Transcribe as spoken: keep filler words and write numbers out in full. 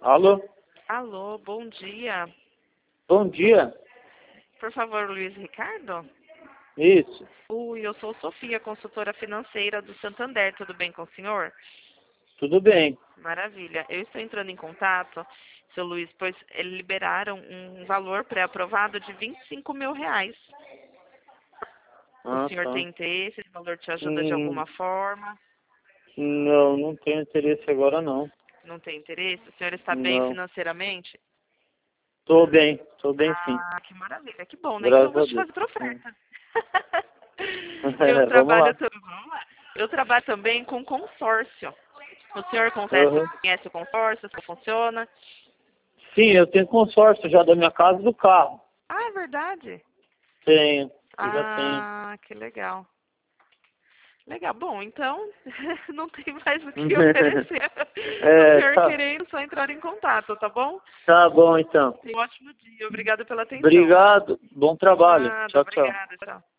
Alô? Alô, bom dia. Bom dia. Por favor, Luiz Ricardo? Isso. Oi, eu sou Sofia, consultora financeira do Santander. Tudo bem com o senhor? Tudo bem. Maravilha. Eu estou entrando em contato, seu Luiz, pois eles liberaram um valor pré-aprovado de vinte e cinco mil reais. O Ah, senhor tá. tem interesse? Esse valor te ajuda de Hum, alguma forma? não, não tenho interesse agora não. Não tem interesse? O senhor está bem Não. financeiramente? Tô bem, tô bem sim. Ah, que maravilha, que bom, né? Então eu Graças vou a te Deus. fazer outra Hum. oferta. eu Vamos trabalho lá. também, vamos lá. Eu trabalho também com consórcio. O senhor conhece, Uhum. conhece o consórcio, como funciona? Sim, eu tenho consórcio já da minha casa e do carro. Ah, é verdade? Tenho, eu já tenho. Ah, que legal. Legal. Bom, então não tem mais o que oferecer. O É, senhor tá, querendo, só entrar em contato, tá bom? tá bom então. Um ótimo dia. Obrigada pela atenção. Obrigado, bom trabalho. Nada, Tchau, tchau. obrigada. Tchau.